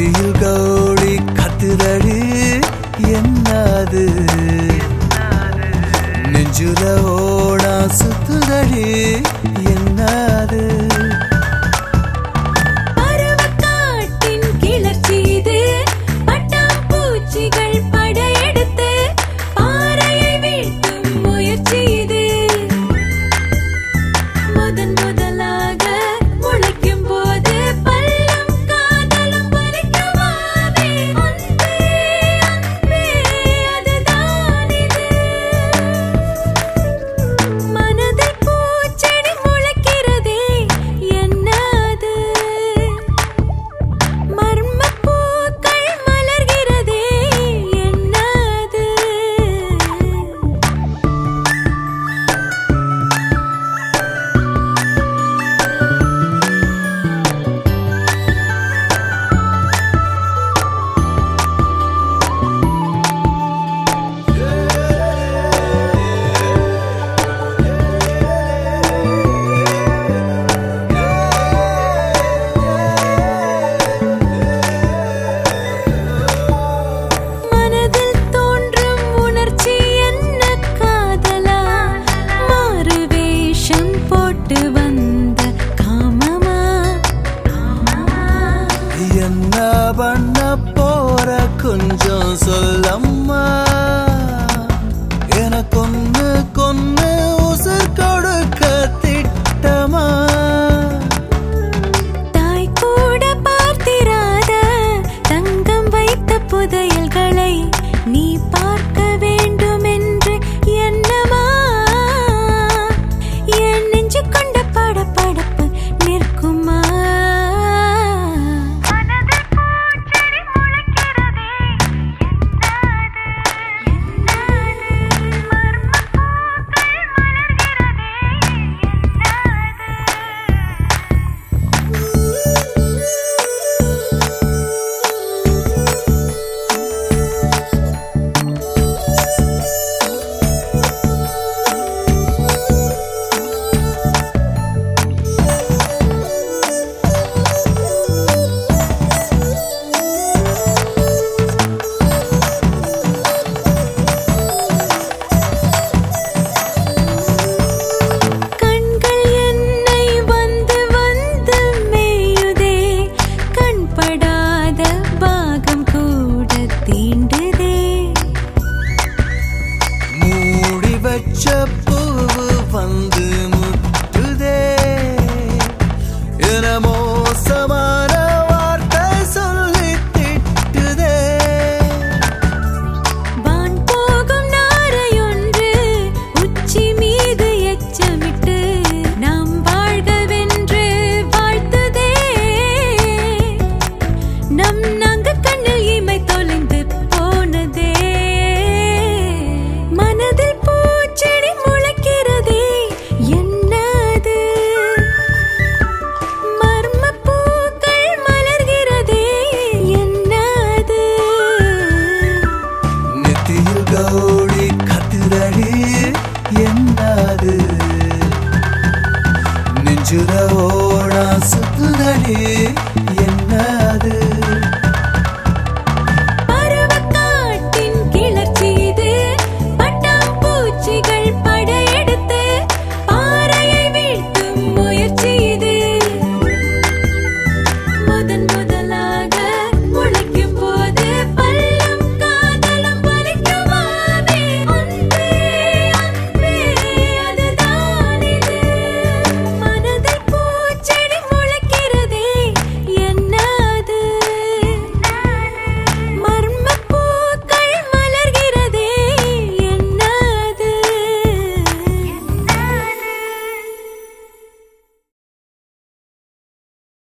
நெத்தியில் கௌளி கத்துதடி என்னது நெஞ்சுல ஓடா சுத்துதடி என்னது பண்ண போற கொஞ்சம் சொல்லம்மா எனக்கு ஒன்னு கொன்னு உசுர் கொடுக்க திட்டமா தாய் கூட பார்த்திராத தங்கம் வைத்த புதையல்களை நீ பார்க்க வேண்டும் என்று என்னமா என் நெஞ்சு கொண்ட படபடப்பு நிற்குமா பூவு வந்து முட்டுதே என மோசமான வார்த்தை சொல்லி திட்டுதே வான் போகும் நாரையொன்று உச்சி மீது எச்சமிட்டு நாம் வாழ்கவென்று வாழ்த்துதே நம் நாங்க கண்ணில் இமை தொலைந்து போனதே மனதில் கௌளி கத்துதடி என்னது நெஞ்சுல ஓடா சுத்துதடி